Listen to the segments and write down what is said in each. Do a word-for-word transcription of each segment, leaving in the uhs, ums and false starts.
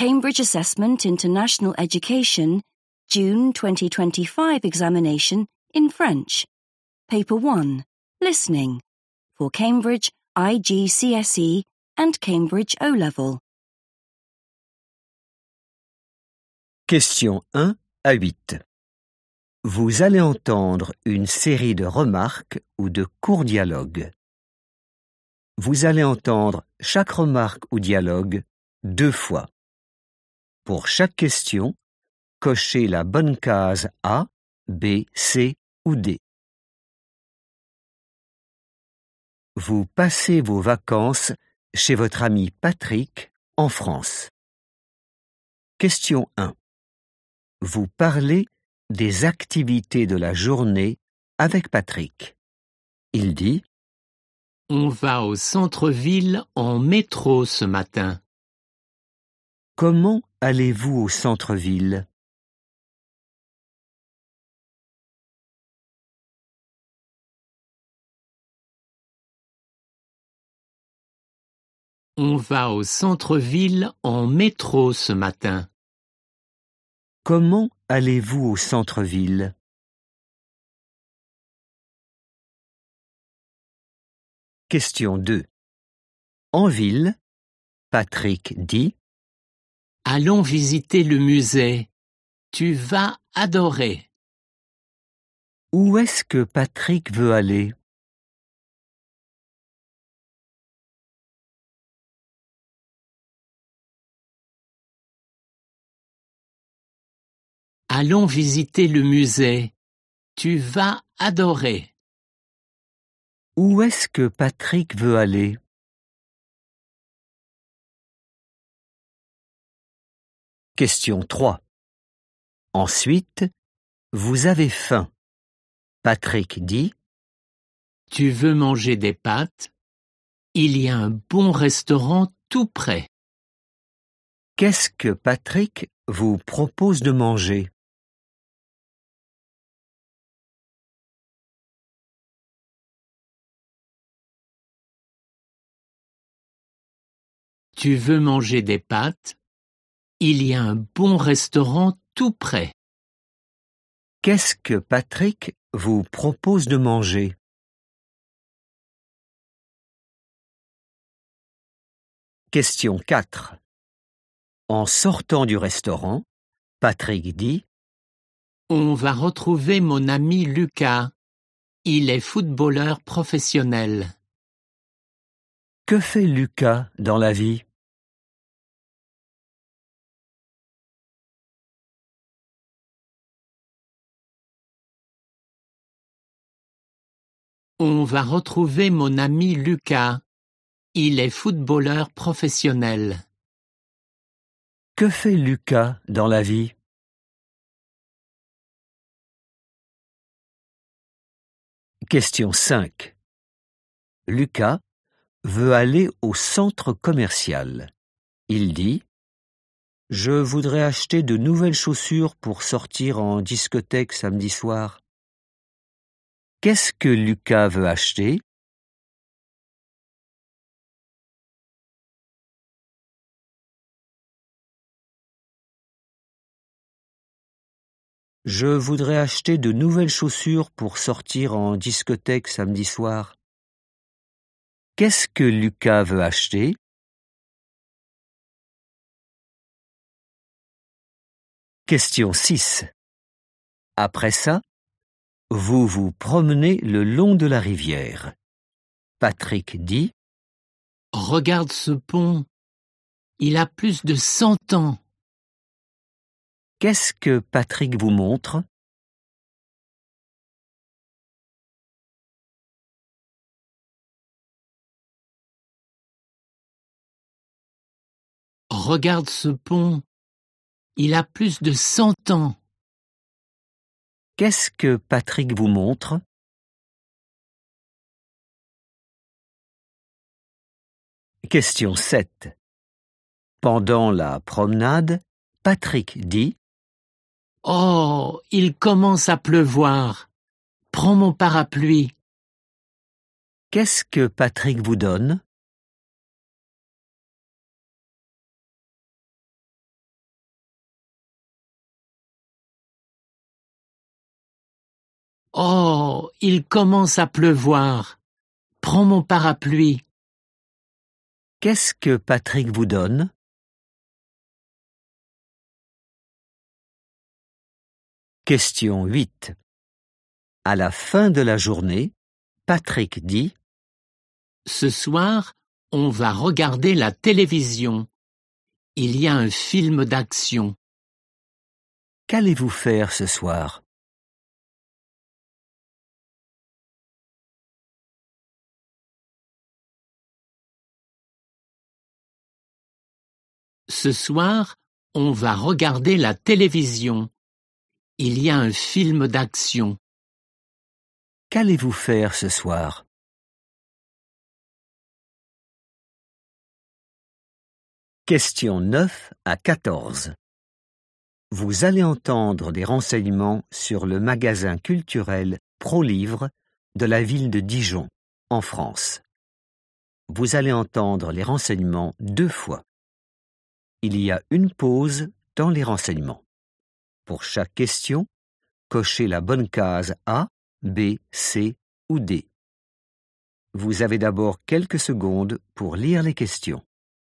Cambridge Assessment International Education June twenty twenty-five examination in French. Paper one, Listening, for Cambridge I G C S E and Cambridge O-Level. Question un à huit. Vous allez entendre une série de remarques ou de courts dialogues. Vous allez entendre chaque remarque ou dialogue deux fois. Pour chaque question, cochez la bonne case A, B, C ou D. Vous passez vos vacances chez votre ami Patrick en France. Question un. Vous parlez des activités de la journée avec Patrick. Il dit: On va au centre-ville en métro ce matin. Comment allez-vous au centre-ville? On va au centre-ville en métro ce matin. Comment allez-vous au centre-ville? Question deux. En ville, Patrick dit: Allons visiter le musée. Tu vas adorer. Où est-ce que Patrick veut aller? Allons visiter le musée. Tu vas adorer. Où est-ce que Patrick veut aller? Question trois. Ensuite, vous avez faim. Patrick dit: Tu veux manger des pâtes? Il y a un bon restaurant tout près. Qu'est-ce que Patrick vous propose de manger? Tu veux manger des pâtes? Il y a un bon restaurant tout près. Qu'est-ce que Patrick vous propose de manger? Question quatre. En sortant du restaurant, Patrick dit: On va retrouver mon ami Lucas. Il est footballeur professionnel. Que fait Lucas dans la vie? On va retrouver mon ami Lucas. Il est footballeur professionnel. Que fait Lucas dans la vie? Question cinq. Lucas veut aller au centre commercial. Il dit: Je voudrais acheter de nouvelles chaussures pour sortir en discothèque samedi soir. Qu'est-ce que Lucas veut acheter? Je voudrais acheter de nouvelles chaussures pour sortir en discothèque samedi soir. Qu'est-ce que Lucas veut acheter? Question six. Après ça, vous vous promenez le long de la rivière. Patrick dit: Regarde ce pont. Il a plus de cent ans. Qu'est-ce que Patrick vous montre? Regarde ce pont. Il a plus de cent ans. Qu'est-ce que Patrick vous montre? Question sept. Pendant la promenade, Patrick dit: Oh, il commence à pleuvoir. Prends mon parapluie. Qu'est-ce que Patrick vous donne? Oh, il commence à pleuvoir. Prends mon parapluie. Qu'est-ce que Patrick vous donne? Question huit. À la fin de la journée, Patrick dit: Ce soir, on va regarder la télévision. Il y a un film d'action. Qu'allez-vous faire ce soir? Ce soir, on va regarder la télévision. Il y a un film d'action. Qu'allez-vous faire ce soir? Question neuf à quatorze. Vous allez entendre des renseignements sur le magasin culturel ProLivre de la ville de Dijon, en France. Vous allez entendre les renseignements deux fois. Il y a une pause dans les renseignements. Pour chaque question, cochez la bonne case A, B, C ou D. Vous avez d'abord quelques secondes pour lire les questions.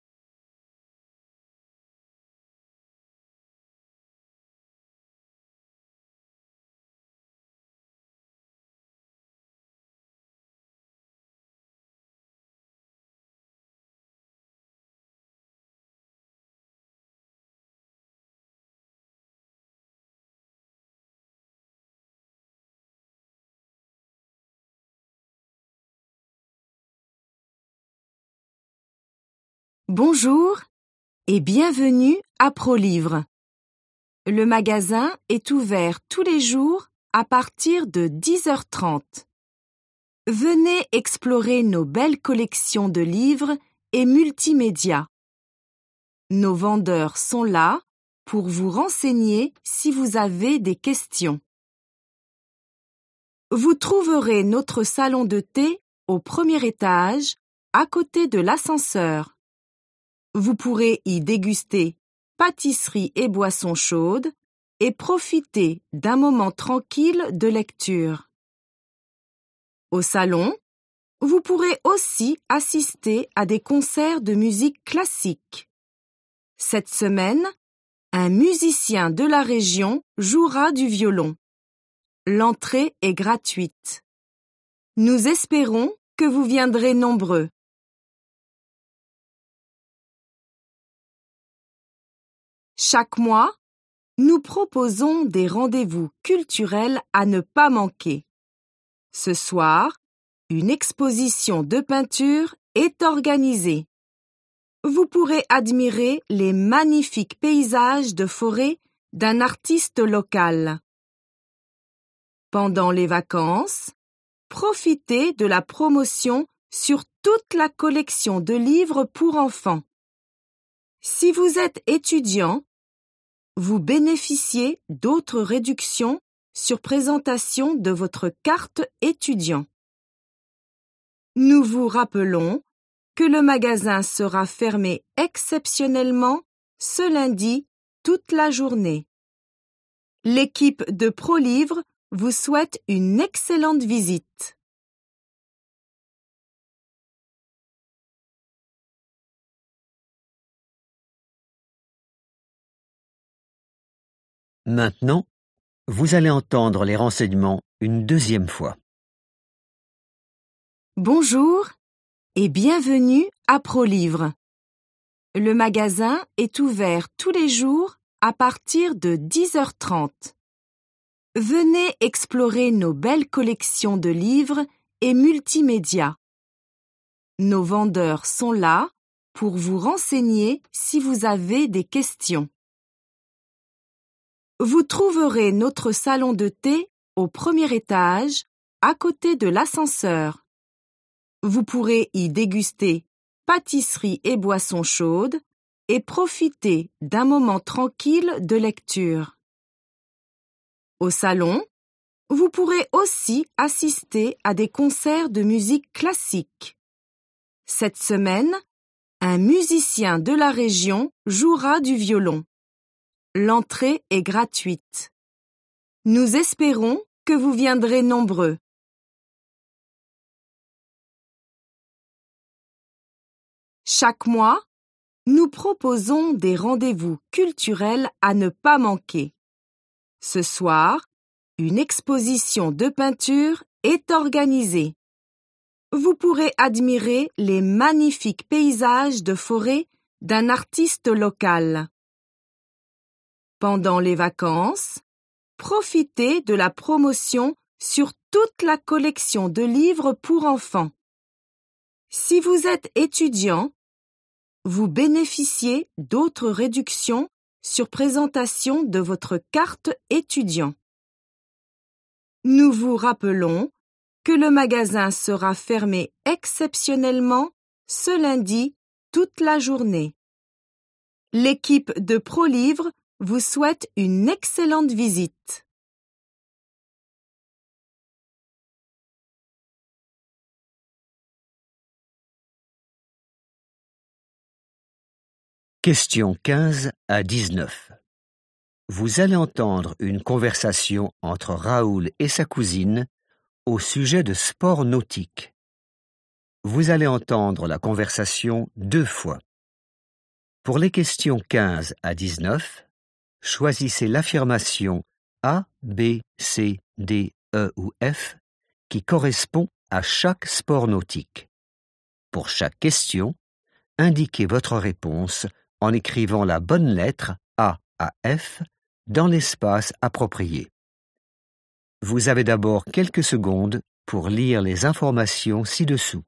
Bonjour et bienvenue à ProLivre. Le magasin est ouvert tous les jours à partir de dix heures trente. Venez explorer nos belles collections de livres et multimédia. Nos vendeurs sont là pour vous renseigner si vous avez des questions. Vous trouverez notre salon de thé au premier étage, à côté de l'ascenseur. Vous pourrez y déguster pâtisseries et boissons chaudes et profiter d'un moment tranquille de lecture. Au salon, vous pourrez aussi assister à des concerts de musique classique. Cette semaine, un musicien de la région jouera du violon. L'entrée est gratuite. Nous espérons que vous viendrez nombreux. Chaque mois, nous proposons des rendez-vous culturels à ne pas manquer. Ce soir, une exposition de peinture est organisée. Vous pourrez admirer les magnifiques paysages de forêt d'un artiste local. Pendant les vacances, profitez de la promotion sur toute la collection de livres pour enfants. Si vous êtes étudiant, vous bénéficiez d'autres réductions sur présentation de votre carte étudiant. Nous vous rappelons que le magasin sera fermé exceptionnellement ce lundi toute la journée. L'équipe de ProLivre vous souhaite une excellente visite. Maintenant, vous allez entendre les renseignements une deuxième fois. Bonjour et bienvenue à ProLivre. Le magasin est ouvert tous les jours à partir de dix heures trente. Venez explorer nos belles collections de livres et multimédia. Nos vendeurs sont là pour vous renseigner si vous avez des questions. Vous trouverez notre salon de thé au premier étage, à côté de l'ascenseur. Vous pourrez y déguster pâtisseries et boissons chaudes et profiter d'un moment tranquille de lecture. Au salon, vous pourrez aussi assister à des concerts de musique classique. Cette semaine, un musicien de la région jouera du violon. L'entrée est gratuite. Nous espérons que vous viendrez nombreux. Chaque mois, nous proposons des rendez-vous culturels à ne pas manquer. Ce soir, une exposition de peinture est organisée. Vous pourrez admirer les magnifiques paysages de forêt d'un artiste local. Pendant les vacances, profitez de la promotion sur toute la collection de livres pour enfants. Si vous êtes étudiant, vous bénéficiez d'autres réductions sur présentation de votre carte étudiant. Nous vous rappelons que le magasin sera fermé exceptionnellement ce lundi toute la journée. L'équipe de ProLivre vous souhaite une excellente visite. Questions quinze à dix-neuf. Vous allez entendre une conversation entre Raoul et sa cousine au sujet de sport nautique. Vous allez entendre la conversation deux fois. Pour les questions quinze à dix-neuf, choisissez l'affirmation A, B, C, D, E ou F qui correspond à chaque sport nautique. Pour chaque question, indiquez votre réponse en écrivant la bonne lettre A à F dans l'espace approprié. Vous avez d'abord quelques secondes pour lire les informations ci-dessous.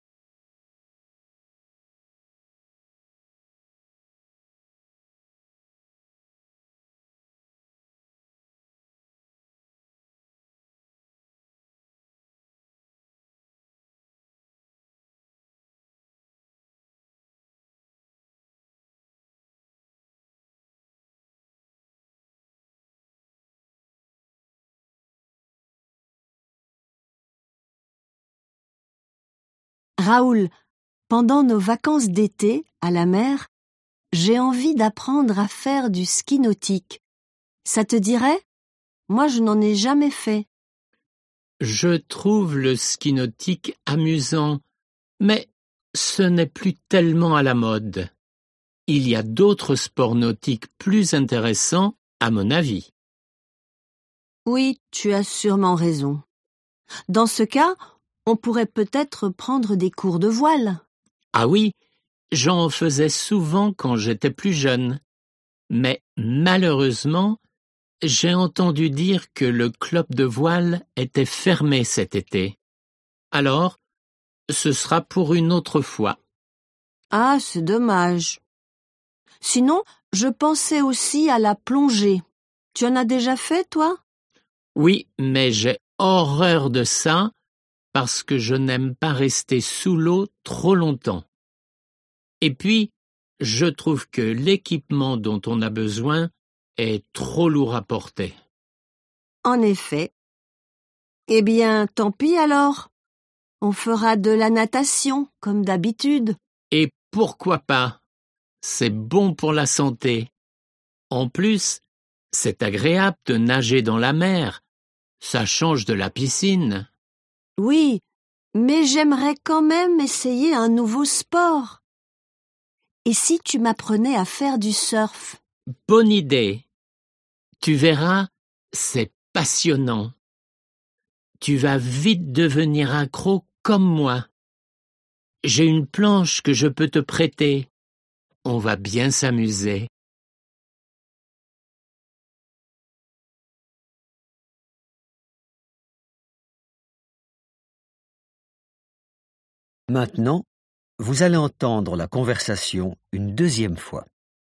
Raoul, pendant nos vacances d'été à la mer, j'ai envie d'apprendre à faire du ski nautique. Ça te dirait? Moi, je n'en ai jamais fait. Je trouve le ski nautique amusant, mais ce n'est plus tellement à la mode. Il y a d'autres sports nautiques plus intéressants, à mon avis. Oui, tu as sûrement raison. Dans ce cas, on pourrait peut-être prendre des cours de voile. Ah oui, j'en faisais souvent quand j'étais plus jeune. Mais malheureusement, j'ai entendu dire que le club de voile était fermé cet été. Alors, ce sera pour une autre fois. Ah, c'est dommage. Sinon, je pensais aussi à la plongée. Tu en as déjà fait, toi? Oui, mais j'ai horreur de ça parce que je n'aime pas rester sous l'eau trop longtemps. Et puis, je trouve que l'équipement dont on a besoin est trop lourd à porter. En effet. Eh bien, tant pis alors. On fera de la natation, comme d'habitude. Et pourquoi pas? C'est bon pour la santé. En plus, c'est agréable de nager dans la mer. Ça change de la piscine. Oui, mais j'aimerais quand même essayer un nouveau sport. Et si tu m'apprenais à faire du surf? Bonne idée. Tu verras, c'est passionnant. Tu vas vite devenir accro comme moi. J'ai une planche que je peux te prêter. On va bien s'amuser. Maintenant, vous allez entendre la conversation une deuxième fois.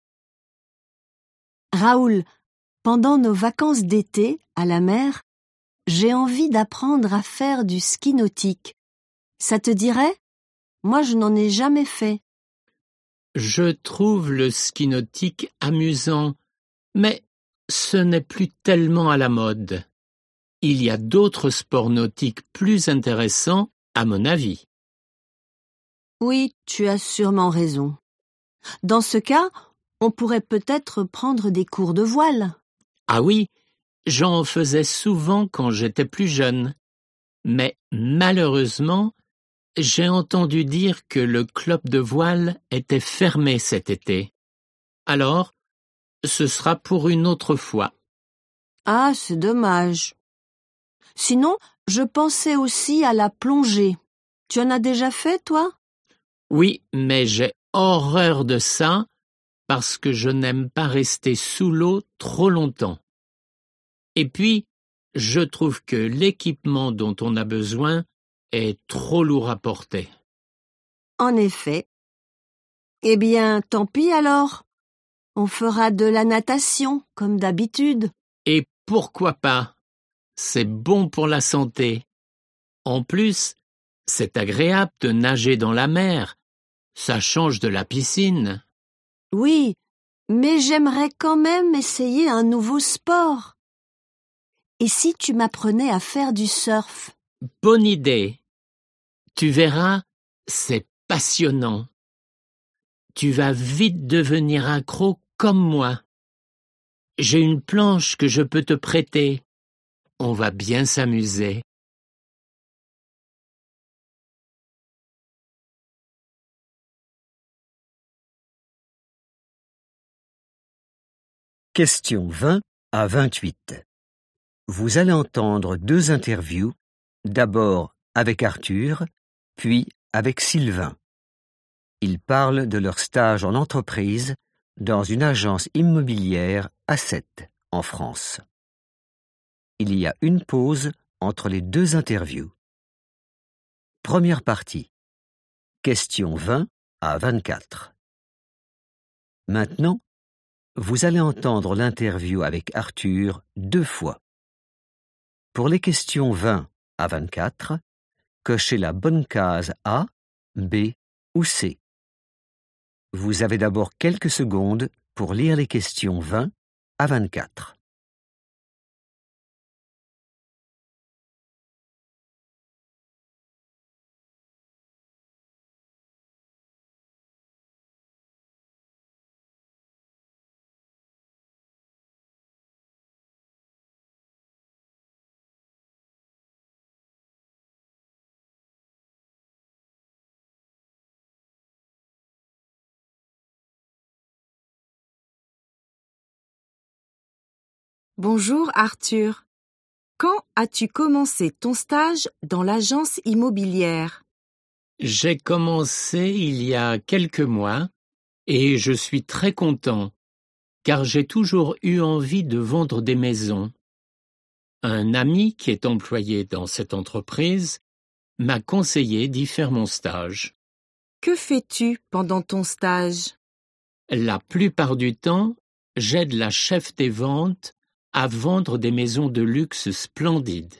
Raoul, pendant nos vacances d'été à la mer, j'ai envie d'apprendre à faire du ski nautique. Ça te dirait? Moi, je n'en ai jamais fait. Je trouve le ski nautique amusant, mais ce n'est plus tellement à la mode. Il y a d'autres sports nautiques plus intéressants, à mon avis. Oui, tu as sûrement raison. Dans ce cas, on pourrait peut-être prendre des cours de voile. Ah oui, j'en faisais souvent quand j'étais plus jeune, mais malheureusement, j'ai entendu dire que le club de voile était fermé cet été. Alors, ce sera pour une autre fois. Ah, c'est dommage. Sinon, je pensais aussi à la plongée. Tu en as déjà fait, toi? Oui, mais j'ai horreur de ça parce que je n'aime pas rester sous l'eau trop longtemps. Et puis, je trouve que l'équipement dont on a besoin est trop lourd à porter. En effet. Eh bien, tant pis alors. On fera de la natation, comme d'habitude. Et pourquoi pas? C'est bon pour la santé. En plus, c'est agréable de nager dans la mer. Ça change de la piscine. Oui, mais j'aimerais quand même essayer un nouveau sport. Et si tu m'apprenais à faire du surf? Bonne idée. Tu verras, c'est passionnant. Tu vas vite devenir accro comme moi. J'ai une planche que je peux te prêter. On va bien s'amuser. Question vingt à vingt-huit. Vous allez entendre deux interviews, d'abord avec Arthur, puis avec Sylvain. Ils parlent de leur stage en entreprise dans une agence immobilière à Sète, en France. Il y a une pause entre les deux interviews. Première partie. Question vingt à vingt-quatre. Maintenant, vous allez entendre l'interview avec Arthur deux fois. Pour les questions vingt à vingt-quatre, cochez la bonne case A, B ou C. Vous avez d'abord quelques secondes pour lire les questions vingt à vingt-quatre. Bonjour Arthur. Quand as-tu commencé ton stage dans l'agence immobilière? J'ai commencé il y a quelques mois et je suis très content car j'ai toujours eu envie de vendre des maisons. Un ami qui est employé dans cette entreprise m'a conseillé d'y faire mon stage. Que fais-tu pendant ton stage? La plupart du temps, j'aide la chef des ventes à vendre des maisons de luxe splendides.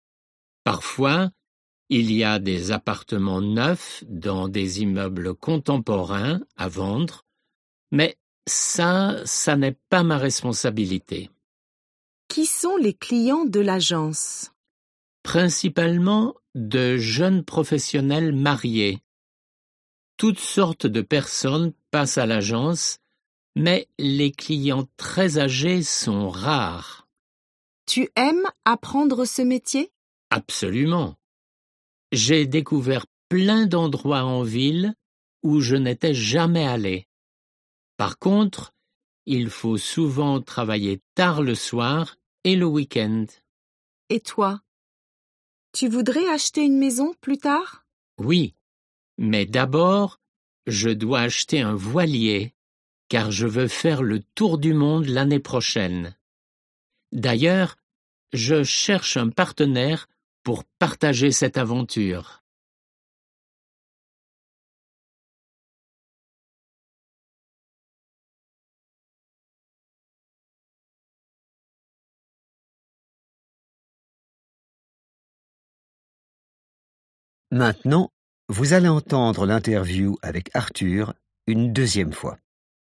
Parfois, il y a des appartements neufs dans des immeubles contemporains à vendre, mais ça, ça n'est pas ma responsabilité. Qui sont les clients de l'agence? Principalement de jeunes professionnels mariés. Toutes sortes de personnes passent à l'agence, mais les clients très âgés sont rares. Tu aimes apprendre ce métier? Absolument. J'ai découvert plein d'endroits en ville où je n'étais jamais allé. Par contre, il faut souvent travailler tard le soir et le week-end. Et toi? Tu voudrais acheter une maison plus tard? Oui, mais d'abord, je dois acheter un voilier, car je veux faire le tour du monde l'année prochaine. D'ailleurs, je cherche un partenaire pour partager cette aventure. Maintenant, vous allez entendre l'interview avec Arthur une deuxième fois.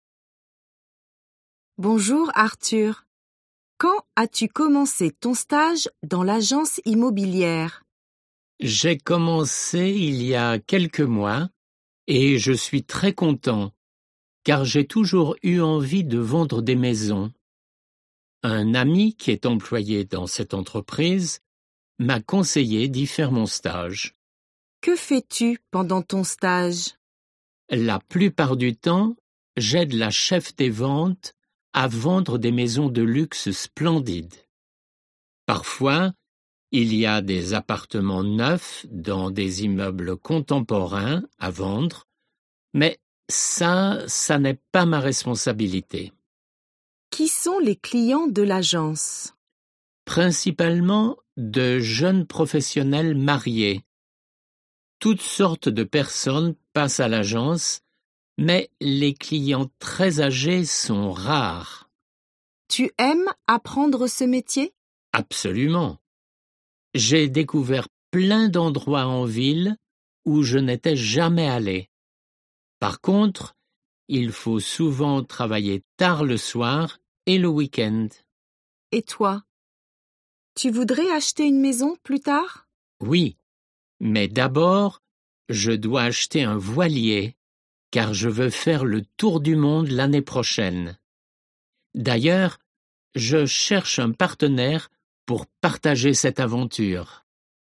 Bonjour Arthur. Quand as-tu commencé ton stage dans l'agence immobilière? J'ai commencé il y a quelques mois et je suis très content, car j'ai toujours eu envie de vendre des maisons. Un ami qui est employé dans cette entreprise m'a conseillé d'y faire mon stage. Que fais-tu pendant ton stage? La plupart du temps, j'aide la chef des ventes à vendre des maisons de luxe splendides. Parfois, il y a des appartements neufs dans des immeubles contemporains à vendre, mais ça, ça n'est pas ma responsabilité. Qui sont les clients de l'agence? Principalement de jeunes professionnels mariés. Toutes sortes de personnes passent à l'agence, mais les clients très âgés sont rares. Tu aimes apprendre ce métier? Absolument. J'ai découvert plein d'endroits en ville où je n'étais jamais allé. Par contre, il faut souvent travailler tard le soir et le week-end. Et toi? Tu voudrais acheter une maison plus tard? Oui, mais d'abord, je dois acheter un voilier, car je veux faire le tour du monde l'année prochaine. D'ailleurs, je cherche un partenaire pour partager cette aventure.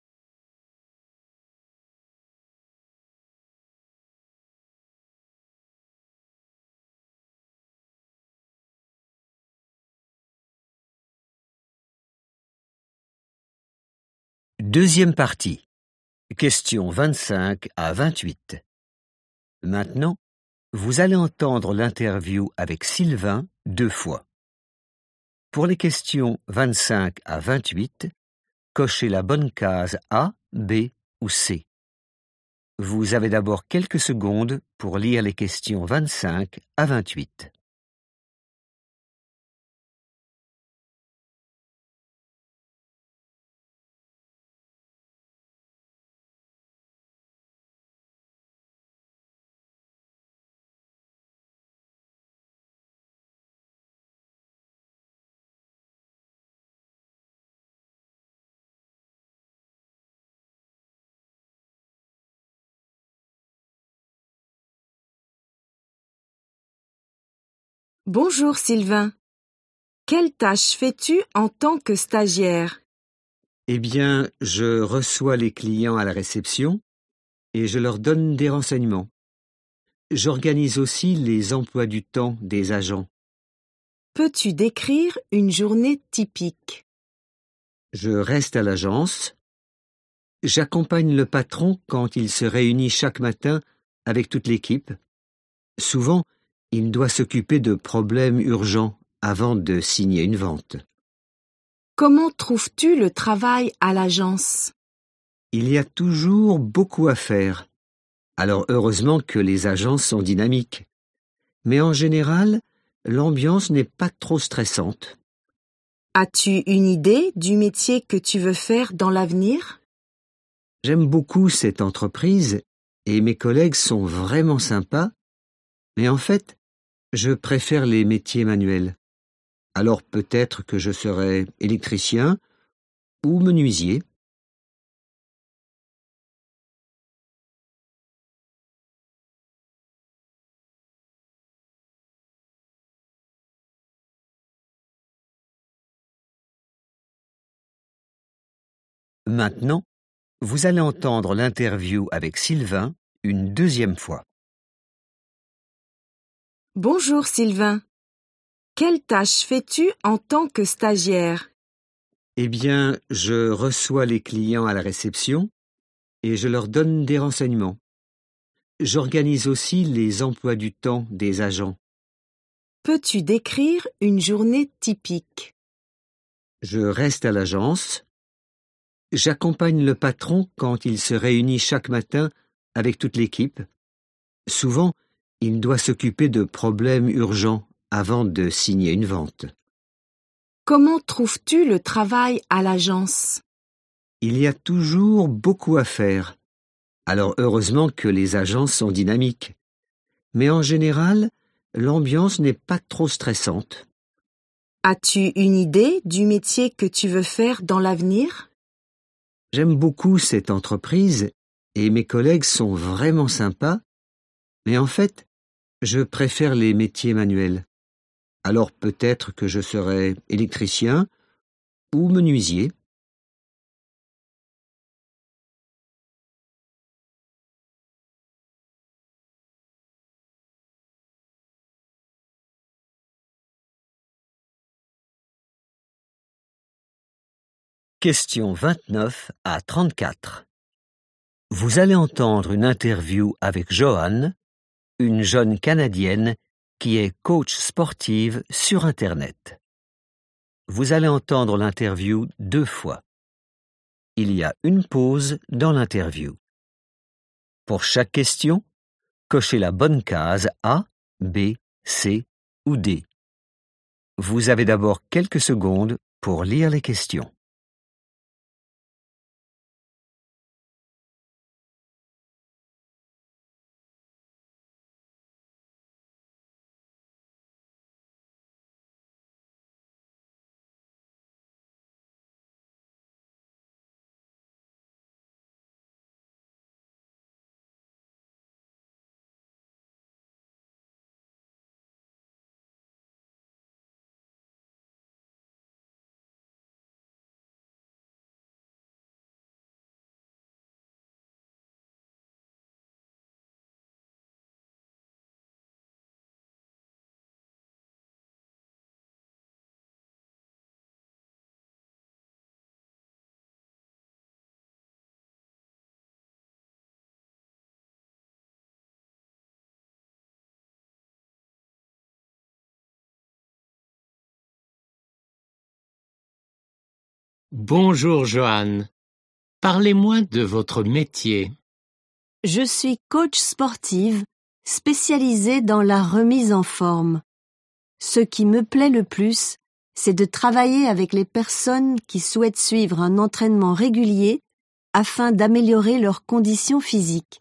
Deuxième partie. Questions vingt-cinq à vingt-huit. Maintenant, vous allez entendre l'interview avec Sylvain deux fois. Pour les questions vingt-cinq à vingt-huit, cochez la bonne case A, B ou C. Vous avez d'abord quelques secondes pour lire les questions vingt-cinq à vingt-huit. Bonjour Sylvain. Quelle tâche fais-tu en tant que stagiaire? Eh bien, je reçois les clients à la réception et je leur donne des renseignements. J'organise aussi les emplois du temps des agents. Peux-tu décrire une journée typique? Je reste à l'agence. J'accompagne le patron quand il se réunit chaque matin avec toute l'équipe. Souvent, il doit s'occuper de problèmes urgents avant de signer une vente. Comment trouves-tu le travail à l'agence? Il y a toujours beaucoup à faire. Alors heureusement que les agences sont dynamiques. Mais en général, l'ambiance n'est pas trop stressante. As-tu une idée du métier que tu veux faire dans l'avenir? J'aime beaucoup cette entreprise et mes collègues sont vraiment sympas, mais en fait, je préfère les métiers manuels. Alors peut-être que je serai électricien ou menuisier. Maintenant, vous allez entendre l'interview avec Sylvain une deuxième fois. Bonjour Sylvain. Quelle tâche fais-tu en tant que stagiaire? Eh bien, je reçois les clients à la réception et je leur donne des renseignements. J'organise aussi les emplois du temps des agents. Peux-tu décrire une journée typique? Je reste à l'agence. J'accompagne le patron quand il se réunit chaque matin avec toute l'équipe. Souvent, il doit s'occuper de problèmes urgents avant de signer une vente. Comment trouves-tu le travail à l'agence? Il y a toujours beaucoup à faire. Alors heureusement que les agences sont dynamiques. Mais en général, l'ambiance n'est pas trop stressante. As-tu une idée du métier que tu veux faire dans l'avenir? J'aime beaucoup cette entreprise et mes collègues sont vraiment sympas, mais en fait, je préfère les métiers manuels. Alors peut-être que je serai électricien ou menuisier. Questions vingt-neuf à trente-quatre. Vous allez entendre une interview avec Joanne, une jeune Canadienne qui est coach sportive sur Internet. Vous allez entendre l'interview deux fois. Il y a une pause dans l'interview. Pour chaque question, cochez la bonne case A, B, C ou D. Vous avez d'abord quelques secondes pour lire les questions. Bonjour Joanne. Parlez-moi de votre métier. Je suis coach sportive spécialisée dans la remise en forme. Ce qui me plaît le plus, c'est de travailler avec les personnes qui souhaitent suivre un entraînement régulier afin d'améliorer leurs conditions physiques.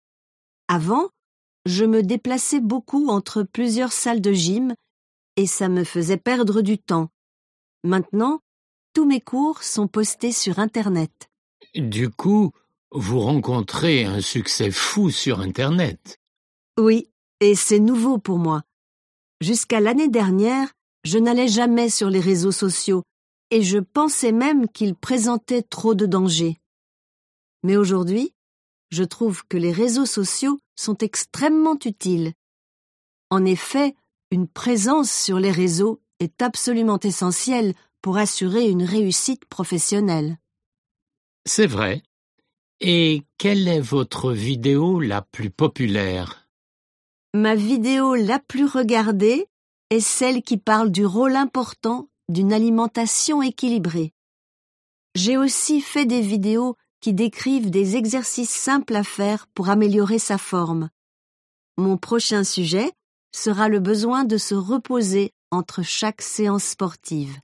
Avant, je me déplaçais beaucoup entre plusieurs salles de gym et ça me faisait perdre du temps. Maintenant, tous mes cours sont postés sur Internet. Du coup, vous rencontrez un succès fou sur Internet. Oui, et c'est nouveau pour moi. Jusqu'à l'année dernière, je n'allais jamais sur les réseaux sociaux et je pensais même qu'ils présentaient trop de dangers. Mais aujourd'hui, je trouve que les réseaux sociaux sont extrêmement utiles. En effet, une présence sur les réseaux est absolument essentielle pour assurer une réussite professionnelle. C'est vrai. Et quelle est votre vidéo la plus populaire? Ma vidéo la plus regardée est celle qui parle du rôle important d'une alimentation équilibrée. J'ai aussi fait des vidéos qui décrivent des exercices simples à faire pour améliorer sa forme. Mon prochain sujet sera le besoin de se reposer entre chaque séance sportive.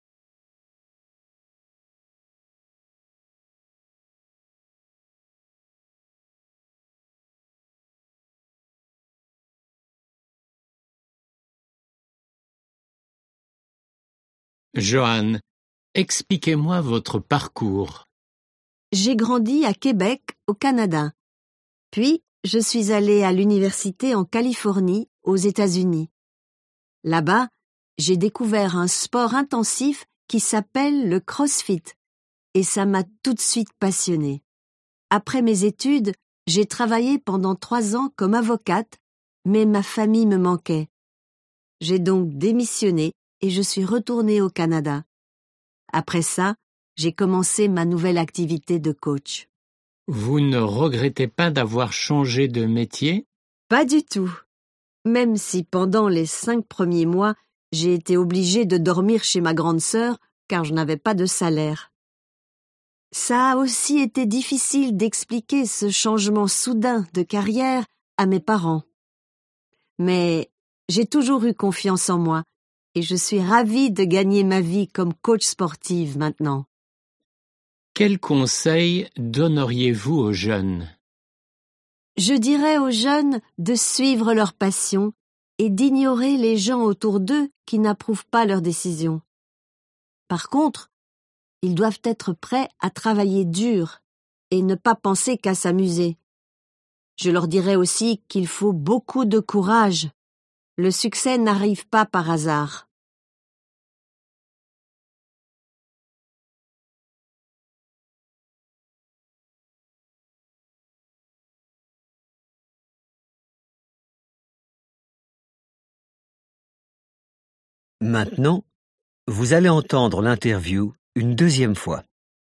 Joanne, expliquez-moi votre parcours. J'ai grandi à Québec, au Canada. Puis, je suis allée à l'université en Californie, aux États-Unis. Là-bas, j'ai découvert un sport intensif qui s'appelle le CrossFit, et ça m'a tout de suite passionnée. Après mes études, j'ai travaillé pendant trois ans comme avocate, mais ma famille me manquait. J'ai donc démissionné et je suis retournée au Canada. Après ça, j'ai commencé ma nouvelle activité de coach. Vous ne regrettez pas d'avoir changé de métier? Pas du tout. Même si pendant les cinq premiers mois, j'ai été obligée de dormir chez ma grande sœur car je n'avais pas de salaire. Ça a aussi été difficile d'expliquer ce changement soudain de carrière à mes parents. Mais j'ai toujours eu confiance en moi et je suis ravie de gagner ma vie comme coach sportive maintenant. Quels conseils donneriez-vous aux jeunes? Je dirais aux jeunes de suivre leur passion et d'ignorer les gens autour d'eux qui n'approuvent pas leurs décisions. Par contre, ils doivent être prêts à travailler dur et ne pas penser qu'à s'amuser. Je leur dirais aussi qu'il faut beaucoup de courage Le succès n'arrive pas par hasard. Maintenant, vous allez entendre l'interview une deuxième fois.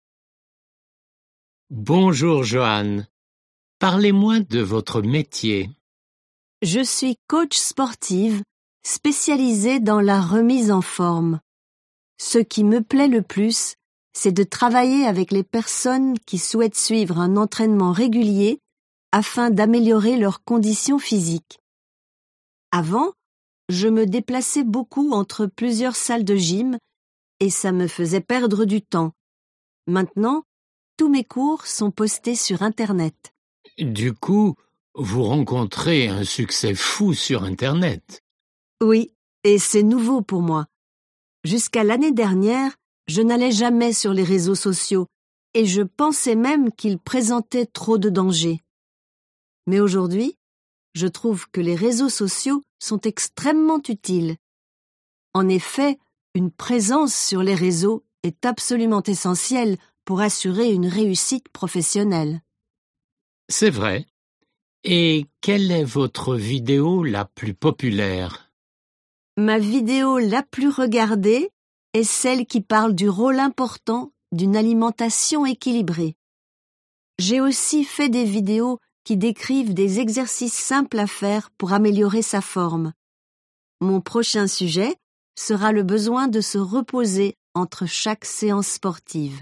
Bonjour Johan. Parlez-moi de votre métier. Je suis coach sportive spécialisée dans la remise en forme. Ce qui me plaît le plus, c'est de travailler avec les personnes qui souhaitent suivre un entraînement régulier afin d'améliorer leurs conditions physiques. Avant, je me déplaçais beaucoup entre plusieurs salles de gym et ça me faisait perdre du temps. Maintenant, tous mes cours sont postés sur Internet. Du coup, vous rencontrez un succès fou sur Internet. Oui, et c'est nouveau pour moi. Jusqu'à l'année dernière, je n'allais jamais sur les réseaux sociaux et je pensais même qu'ils présentaient trop de dangers. Mais aujourd'hui, je trouve que les réseaux sociaux sont extrêmement utiles. En effet, une présence sur les réseaux est absolument essentielle pour assurer une réussite professionnelle. C'est vrai. Et quelle est votre vidéo la plus populaire? Ma vidéo la plus regardée est celle qui parle du rôle important d'une alimentation équilibrée. J'ai aussi fait des vidéos qui décrivent des exercices simples à faire pour améliorer sa forme. Mon prochain sujet sera le besoin de se reposer entre chaque séance sportive.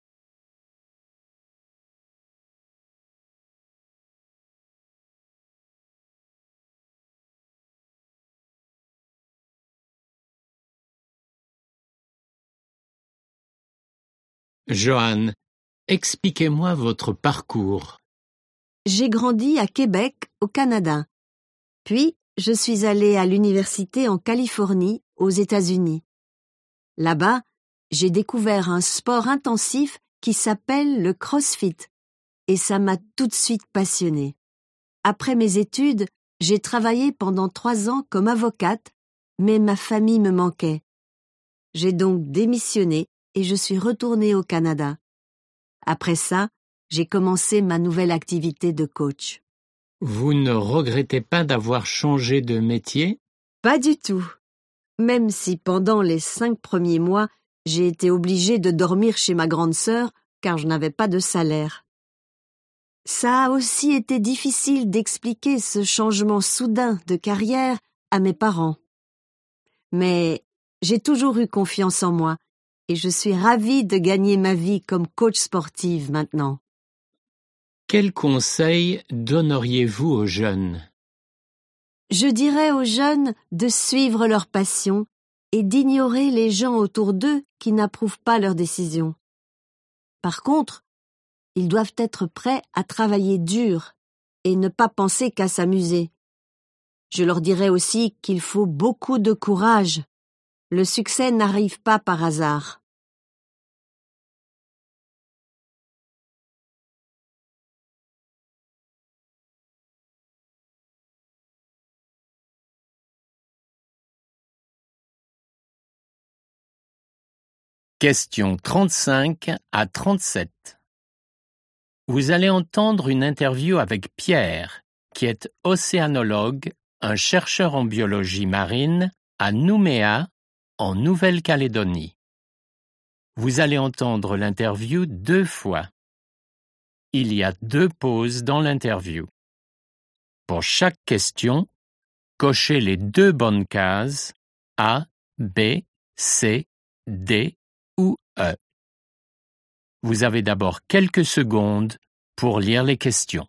Johan, expliquez-moi votre parcours. J'ai grandi à Québec, au Canada. Puis, je suis allée à l'université en Californie, aux États-Unis. Là-bas, j'ai découvert un sport intensif qui s'appelle le CrossFit, et ça m'a tout de suite passionnée. Après mes études, j'ai travaillé pendant trois ans comme avocate, mais ma famille me manquait. J'ai donc démissionné et je suis retournée au Canada. Après ça, j'ai commencé ma nouvelle activité de coach. Vous ne regrettez pas d'avoir changé de métier? Pas du tout. Même si pendant les cinq premiers mois, j'ai été obligée de dormir chez ma grande sœur car je n'avais pas de salaire. Ça a aussi été difficile d'expliquer ce changement soudain de carrière à mes parents. Mais j'ai toujours eu confiance en moi et je suis ravie de gagner ma vie comme coach sportive maintenant. Quels conseils donneriez-vous aux jeunes? Je dirais aux jeunes de suivre leur passion et d'ignorer les gens autour d'eux qui n'approuvent pas leurs décisions. Par contre, ils doivent être prêts à travailler dur et ne pas penser qu'à s'amuser. Je leur dirais aussi qu'il faut beaucoup de courage. Le succès n'arrive pas par hasard. Questions trente-cinq à trente-sept. Vous allez entendre une interview avec Pierre, qui est océanologue, un chercheur en biologie marine à Nouméa, en Nouvelle-Calédonie. Vous allez entendre l'interview deux fois. Il y a deux pauses dans l'interview. Pour chaque question, cochez les deux bonnes cases A, B, C, D ou E. Vous avez d'abord quelques secondes pour lire les questions.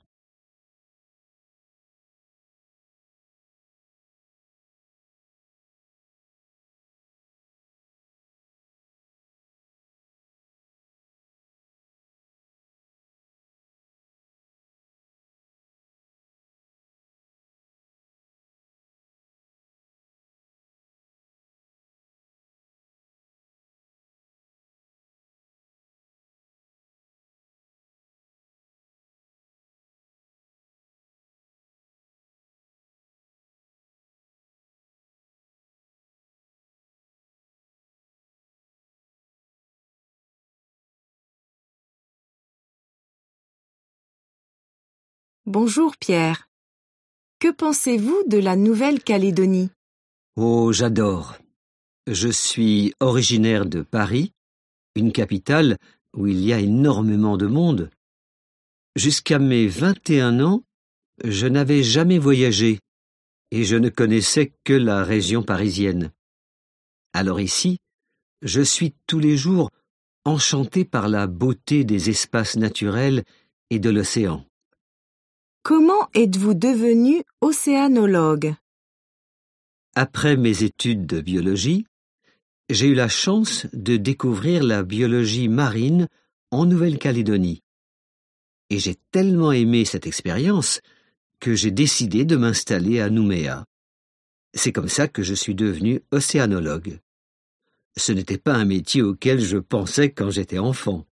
Bonjour Pierre. Que pensez-vous de la Nouvelle-Calédonie? Oh, j'adore. Je suis originaire de Paris, une capitale où il y a énormément de monde. Jusqu'à mes vingt et un ans, je n'avais jamais voyagé et je ne connaissais que la région parisienne. Alors ici, je suis tous les jours enchanté par la beauté des espaces naturels et de l'océan. Comment êtes-vous devenu océanologue? Après mes études de biologie, j'ai eu la chance de découvrir la biologie marine en Nouvelle-Calédonie. Et j'ai tellement aimé cette expérience que j'ai décidé de m'installer à Nouméa. C'est comme ça que je suis devenu océanologue. Ce n'était pas un métier auquel je pensais quand j'étais enfant.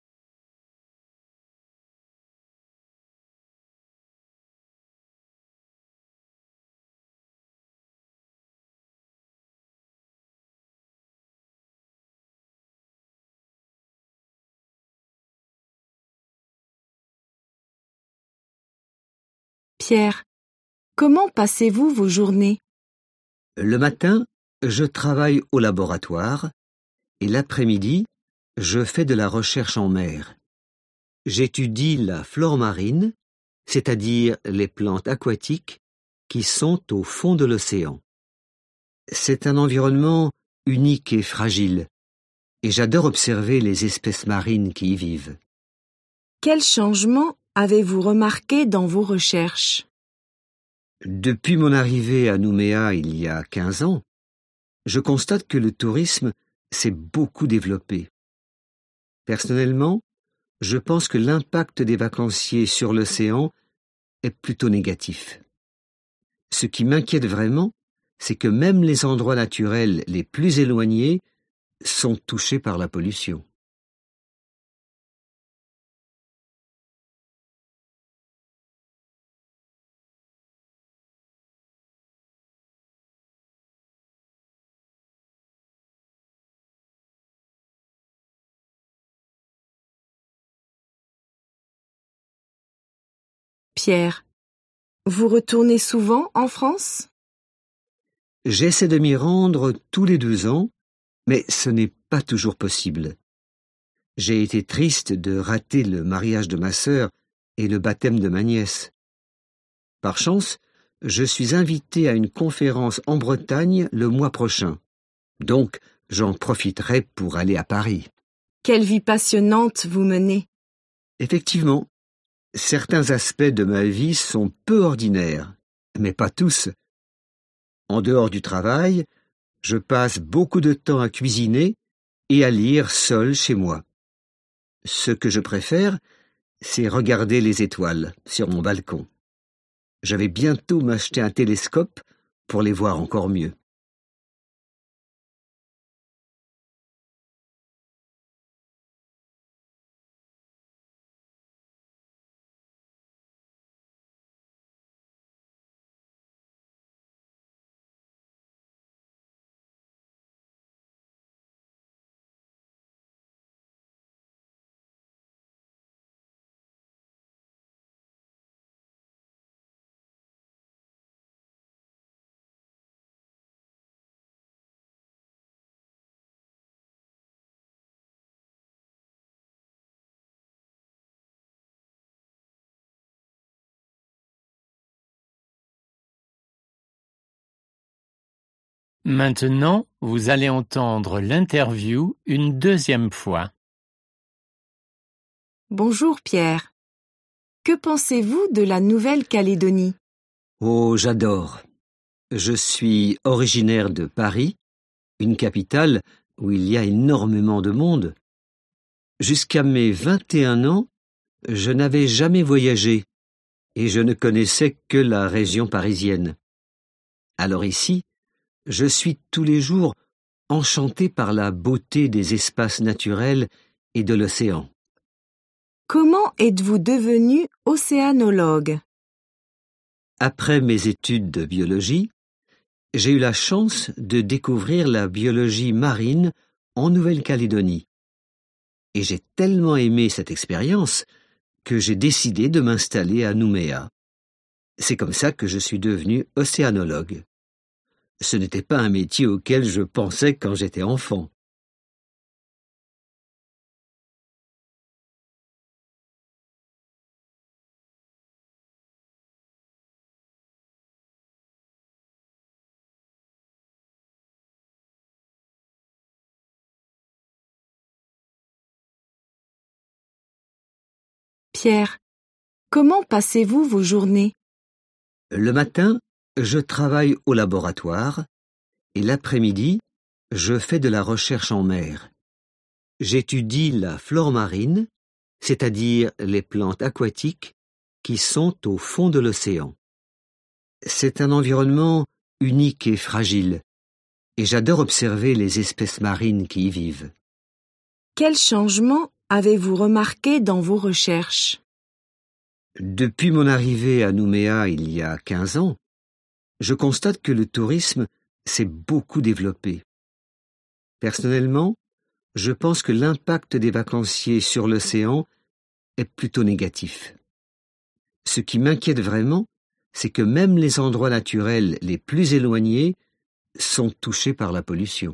Pierre, comment passez-vous vos journées? Le matin, je travaille au laboratoire et l'après-midi, je fais de la recherche en mer. J'étudie la flore marine, c'est-à-dire les plantes aquatiques qui sont au fond de l'océan. C'est un environnement unique et fragile, et j'adore observer les espèces marines qui y vivent. Quels changements avez-vous remarqué dans vos recherches? Depuis mon arrivée à Nouméa il y a quinze ans, je constate que le tourisme s'est beaucoup développé. Personnellement, je pense que l'impact des vacanciers sur l'océan est plutôt négatif. Ce qui m'inquiète vraiment, c'est que même les endroits naturels les plus éloignés sont touchés par la pollution. Pierre, vous retournez souvent en France? J'essaie de m'y rendre tous les deux ans, mais ce n'est pas toujours possible. J'ai été triste de rater le mariage de ma sœur et le baptême de ma nièce. Par chance, je suis invité à une conférence en Bretagne le mois prochain. Donc, j'en profiterai pour aller à Paris. Quelle vie passionnante vous menez! Effectivement, certains aspects de ma vie sont peu ordinaires, mais pas tous. En dehors du travail, je passe beaucoup de temps à cuisiner et à lire seul chez moi. Ce que je préfère, c'est regarder les étoiles sur mon balcon. Je vais bientôt m'acheter un télescope pour les voir encore mieux. Maintenant, vous allez entendre l'interview une deuxième fois. Bonjour Pierre. Que pensez-vous de la Nouvelle-Calédonie? Oh, j'adore. Je suis originaire de Paris, une capitale où il y a énormément de monde. Jusqu'à mes vingt et un ans, je n'avais jamais voyagé et je ne connaissais que la région parisienne. Alors ici, je suis tous les jours enchanté par la beauté des espaces naturels et de l'océan. Comment êtes-vous devenu océanologue? Après mes études de biologie, j'ai eu la chance de découvrir la biologie marine en Nouvelle-Calédonie. Et j'ai tellement aimé cette expérience que j'ai décidé de m'installer à Nouméa. C'est comme ça que je suis devenu océanologue. Ce n'était pas un métier auquel je pensais quand j'étais enfant. Pierre, comment passez-vous vos journées? Le matin, je travaille au laboratoire et l'après-midi, je fais de la recherche en mer. J'étudie la flore marine, c'est-à-dire les plantes aquatiques qui sont au fond de l'océan. C'est un environnement unique et fragile, et j'adore observer les espèces marines qui y vivent. Quels changements avez-vous remarqué dans vos recherches? Depuis mon arrivée à Nouméa il y a quinze ans, je constate que le tourisme s'est beaucoup développé. Personnellement, je pense que l'impact des vacanciers sur l'océan est plutôt négatif. Ce qui m'inquiète vraiment, c'est que même les endroits naturels les plus éloignés sont touchés par la pollution.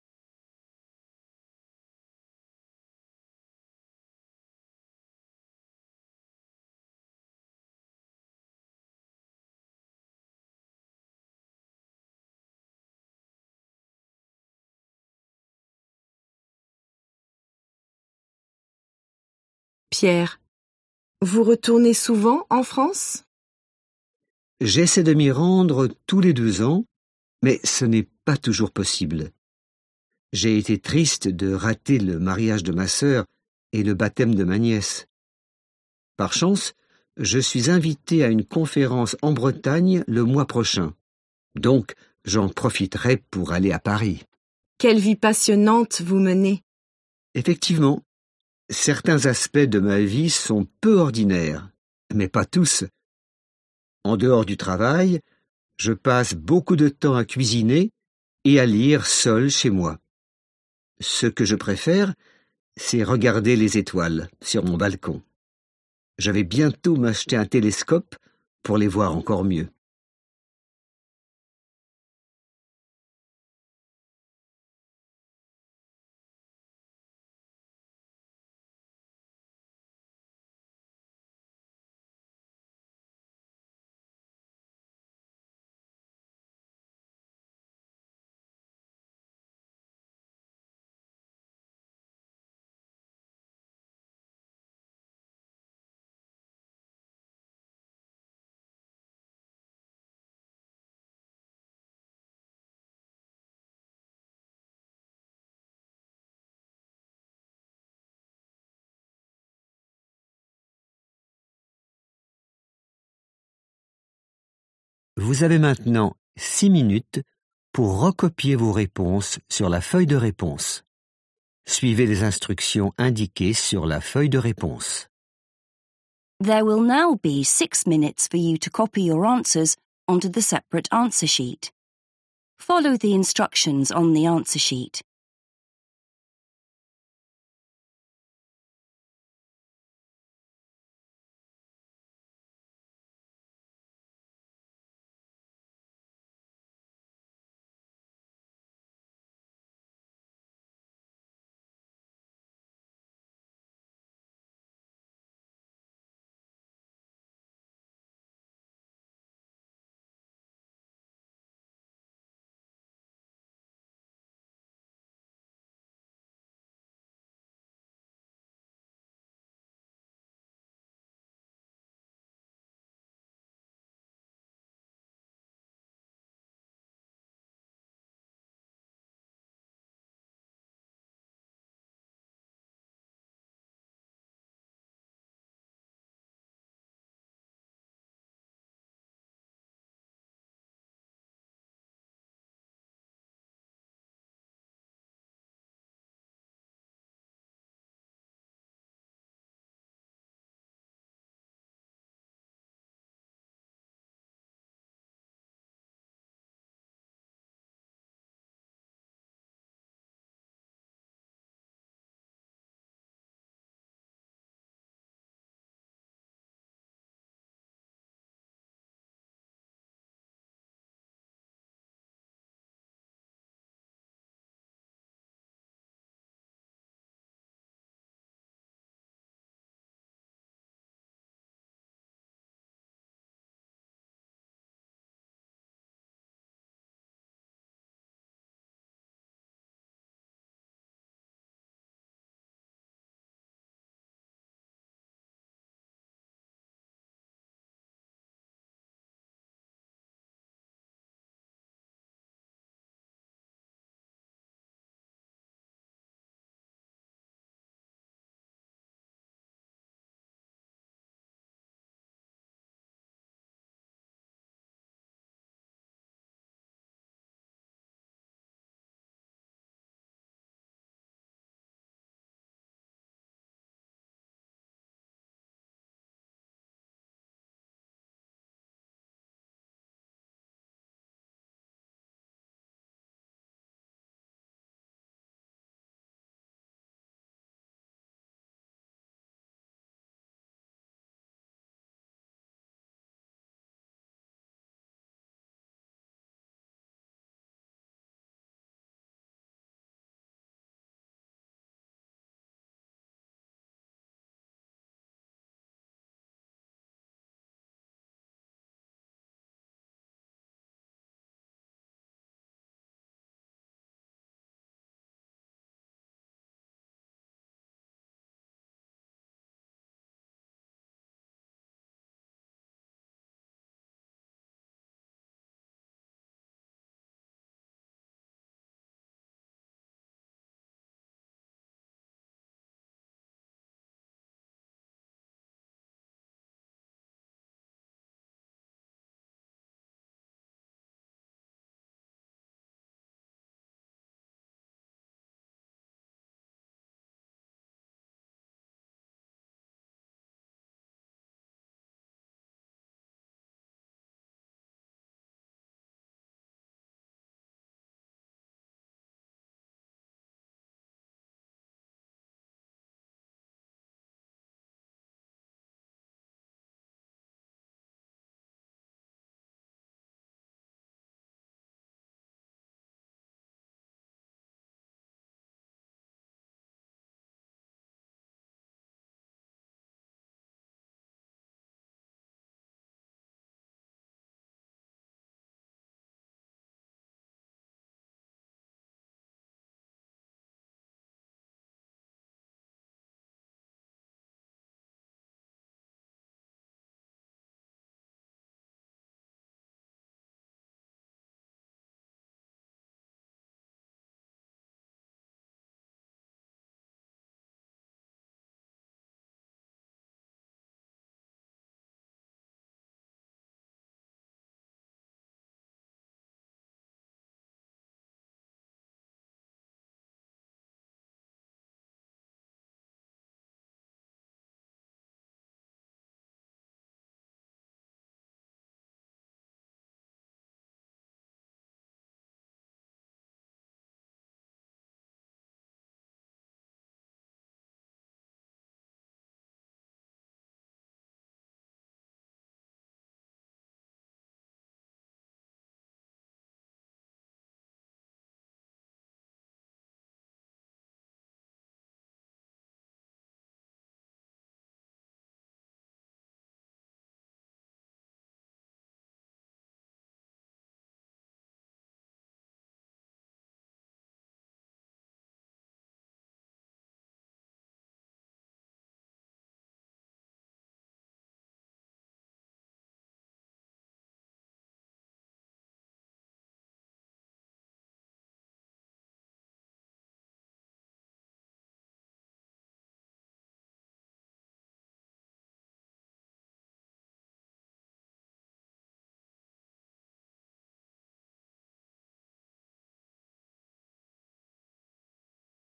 Pierre, vous retournez souvent en France? J'essaie de m'y rendre tous les deux ans, mais ce n'est pas toujours possible. J'ai été triste de rater le mariage de ma sœur et le baptême de ma nièce. Par chance, je suis invité à une conférence en Bretagne le mois prochain. Donc, j'en profiterai pour aller à Paris. Quelle vie passionnante vous menez! Effectivement, certains aspects de ma vie sont peu ordinaires, mais pas tous. En dehors du travail, je passe beaucoup de temps à cuisiner et à lire seul chez moi. Ce que je préfère, c'est regarder les étoiles sur mon balcon. Je vais bientôt m'acheter un télescope pour les voir encore mieux. Vous avez maintenant six minutes pour recopier vos réponses sur la feuille de réponse. Suivez les instructions indiquées sur la feuille de réponse. There will now be six minutes for you to copy your answers onto the separate answer sheet. Follow the instructions on the answer sheet.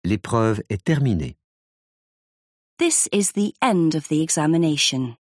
L'épreuve est terminée. This is the end of the examination.